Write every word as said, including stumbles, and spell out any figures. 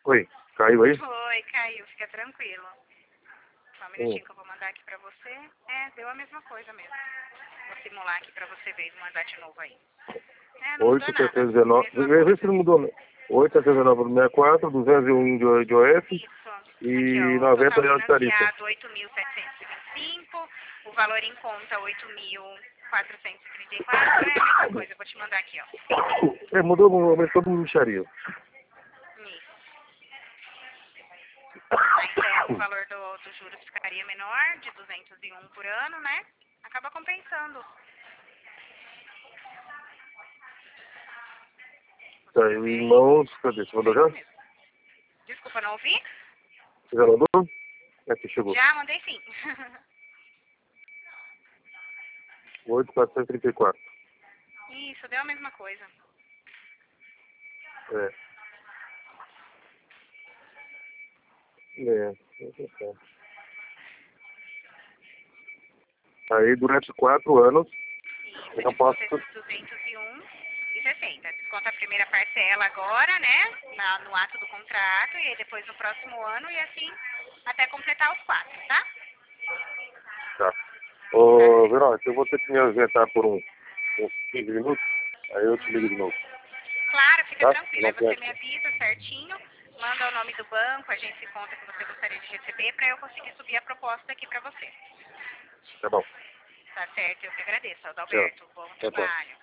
Oi, caiu aí? Oi, caiu, fica tranquilo. Só um minutinho Hum. que eu vou mandar aqui pra você. É, deu a mesma coisa mesmo. Vou simular aqui pra você ver e vou mandar de novo aí. É, não mudou oito, nada. setecentos e dezenove. Mesma Vê vê se coisa. não mudou, né? oito, setecentos e dezenove, sessenta e quatro, duzentos e um de, de O S Isso. Aqui, e ó, o noventa total reais de tarifa. financiado oito mil setecentos e vinte e cinco, o valor em conta oito mil quatrocentos e trinta e quatro, é a mesma coisa, eu vou te mandar aqui, ó. É, mudou, mas todo mundo micharia. Isso. Aí é, o valor do, do juros ficaria menor, de duzentos e um por ano, né? Acaba compensando. Tá, e irmãos, cadê? Você mandou É isso já? mesmo. Desculpa, não ouvi? Você já mandou? Aqui, chegou. Já, mandei sim. oito, quatrocentos e trinta e quatro. Isso, deu a mesma coisa. É. É, é. Aí, durante quatro anos, Isso, eu não posso... desconta esses duzentos e um e sessenta. Desconta a primeira parcela agora, né? Na, no ato do contrato, e aí depois no próximo ano, e assim até completar os quatro, tá? Tá. Ô, Verônica, eu vou ter que me ausentar por um, uns quinze minutos, aí eu te ligo de novo. Claro, fica Tá? tranquilo. Não Aí você tem... me avisa certinho, manda o nome do banco, a gente conta que você gostaria de receber para eu conseguir subir a proposta aqui para você. Tá bom. Tá certo? Eu que agradeço, Tchau. Adalberto. Bom Tchau, tchau. trabalho.